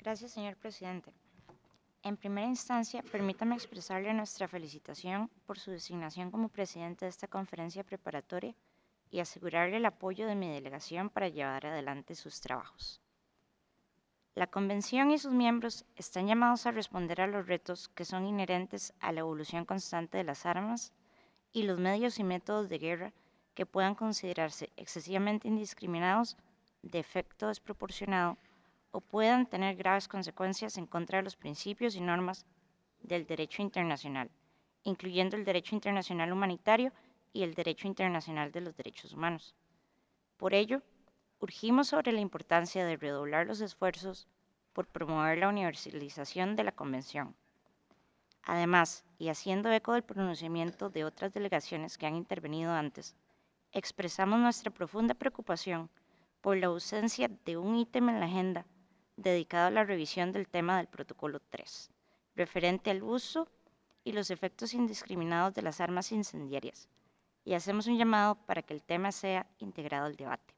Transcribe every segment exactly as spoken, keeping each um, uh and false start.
Gracias, señor presidente. En primera instancia, permítame expresarle nuestra felicitación por su designación como presidente de esta conferencia preparatoria y asegurarle el apoyo de mi delegación para llevar adelante sus trabajos. La Convención y sus miembros están llamados a responder a los retos que son inherentes a la evolución constante de las armas y los medios y métodos de guerra que puedan considerarse excesivamente indiscriminados, de efecto desproporcionado o puedan tener graves consecuencias en contra de los principios y normas del derecho internacional, incluyendo el derecho internacional humanitario y el derecho internacional de los derechos humanos. Por ello, urgimos sobre la importancia de redoblar los esfuerzos por promover la universalización de la Convención. Además, y haciendo eco del pronunciamiento de otras delegaciones que han intervenido antes, expresamos nuestra profunda preocupación por la ausencia de un ítem en la agenda dedicado a la revisión del tema del Protocolo tres, referente al uso y los efectos indiscriminados de las armas incendiarias, y hacemos un llamado para que el tema sea integrado al debate.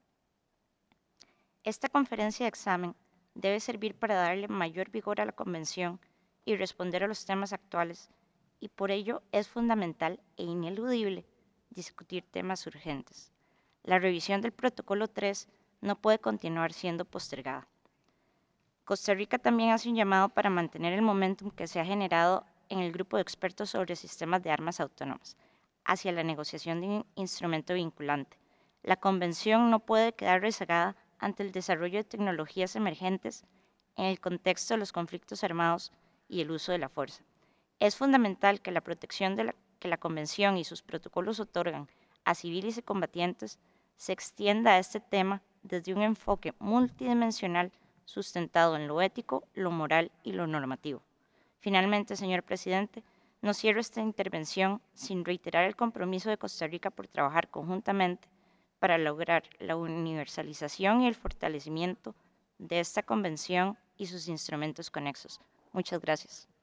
Esta conferencia de examen debe servir para darle mayor vigor a la Convención y responder a los temas actuales, y por ello es fundamental e ineludible discutir temas urgentes. La revisión del Protocolo tres no puede continuar siendo postergada. Costa Rica también hace un llamado para mantener el momentum que se ha generado en el grupo de expertos sobre sistemas de armas autónomas hacia la negociación de un instrumento vinculante. La Convención no puede quedar rezagada ante el desarrollo de tecnologías emergentes en el contexto de los conflictos armados y el uso de la fuerza. Es fundamental que la protección de la, que la Convención y sus protocolos otorgan a civiles y combatientes se extienda a este tema desde un enfoque multidimensional sustentado en lo ético, lo moral y lo normativo. Finalmente, señor presidente, no cierro esta intervención sin reiterar el compromiso de Costa Rica por trabajar conjuntamente para lograr la universalización y el fortalecimiento de esta convención y sus instrumentos conexos. Muchas gracias.